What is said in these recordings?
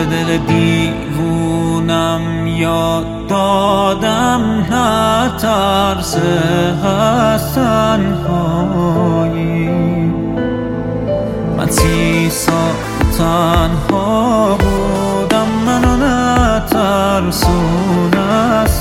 به دل دیوونم یاد دادم نه ترس از تنهایی. من 30 سال تنها بودم، منو نترسون از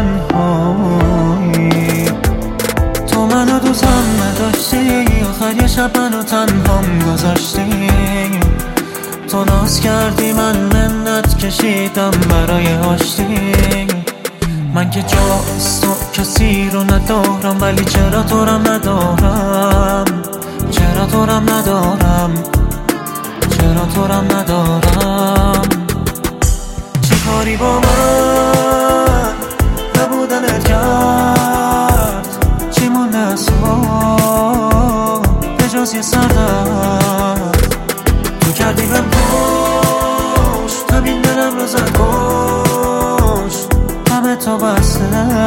تنهایی. تو منو دوستم نداشتی، آخر یه شب منو تنهام گذاشتی. تو ناز کردی من منت کشیدم برای آشتی. من که جاست تو کسی رو ندارم، ولی چرا تو رم ندارم، چرا تو رم ندارم، چرا تو رم ندارم. چه کاری با من نبودنت کرد، چی مونده از تو به جز یه سردرد. تو کردی بهم پشت، همین دلم رو زد کشت. همه تا بسته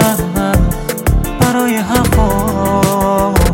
برای حرفاش.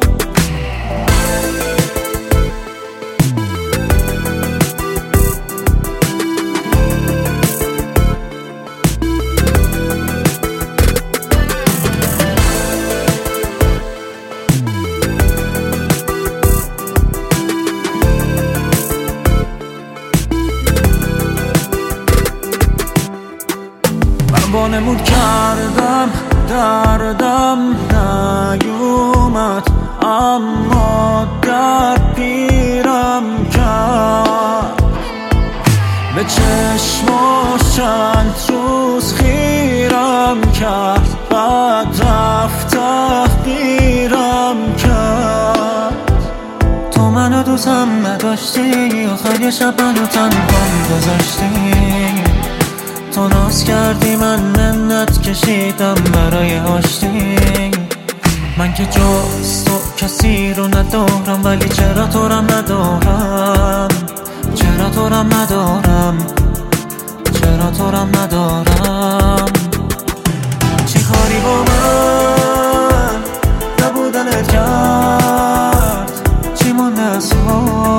وانمود کردم دردم نیومد، اما درد پیرم کرد. به چشماش چند روز خیرم کرد، بعد رفت تحقیرم کرد. تو منو دوستم نداشتی، آخر یه شب منو تنهام گذاشتی. تو ناز کردی من منت کشیدم برای آشتی. من که جز تو کسی رو ندارم، ولی چرا تو رم ندارم، چرا تو رم ندارم، چرا تو رم ندارم. چی کاری با من نبودنت کرد، چی مونده از تو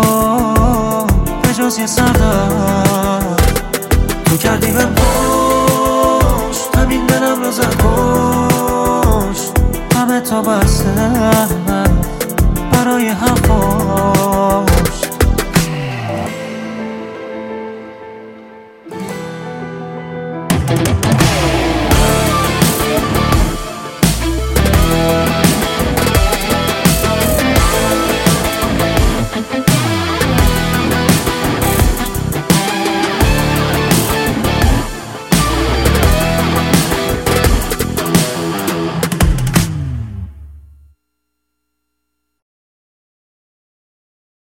به جز یه سردرد. تو کردی بهم پشت، همین دلم رو زد کشت. همه تا بسته برای حرف